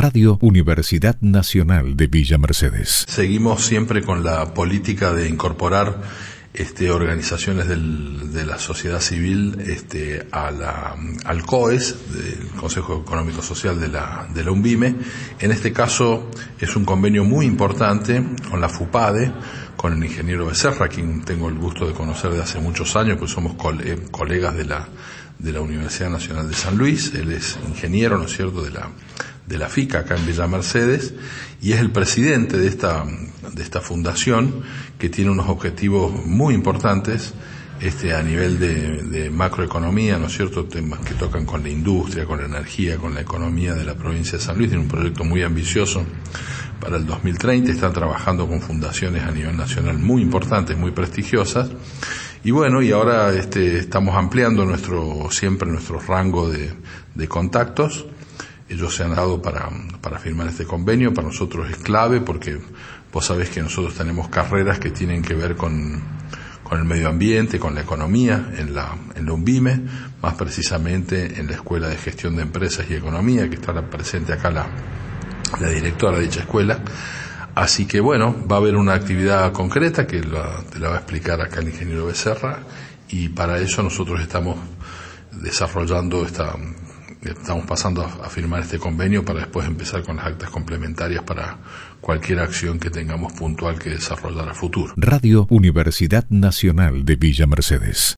Radio Universidad Nacional de Villa Mercedes. Seguimos siempre con la política de incorporar organizaciones de la sociedad civil al COES, del Consejo Económico Social de la UNVIME. En este caso es un convenio muy importante con la FUPADE, con el ingeniero Becerra, a quien tengo el gusto de conocer de hace muchos años, pues somos colegas de la Universidad Nacional de San Luis. Él es ingeniero, ¿no es cierto?, de la FICA acá en Villa Mercedes, y es el presidente de esta fundación, que tiene unos objetivos muy importantes a nivel de macroeconomía, ¿no es cierto?, temas que tocan con la industria, con la energía, con la economía de la provincia de San Luis. Tiene un proyecto muy ambicioso para el 2030, están trabajando con fundaciones a nivel nacional muy importantes, muy prestigiosas, y bueno, y ahora estamos ampliando nuestro rango de contactos. Ellos se han dado para firmar este convenio. Para nosotros es clave, porque vos sabés que nosotros tenemos carreras que tienen que ver con el medio ambiente, con la economía en la UNVIME, más precisamente en la Escuela de Gestión de Empresas y Economía, que está presente acá la directora de dicha escuela. Así que bueno, va a haber una actividad concreta que te la va a explicar acá el ingeniero Becerra, y para eso nosotros estamos desarrollando estamos pasando a firmar este convenio para después empezar con las actas complementarias para cualquier acción que tengamos puntual que desarrollar a futuro. Radio Universidad Nacional de Villa Mercedes.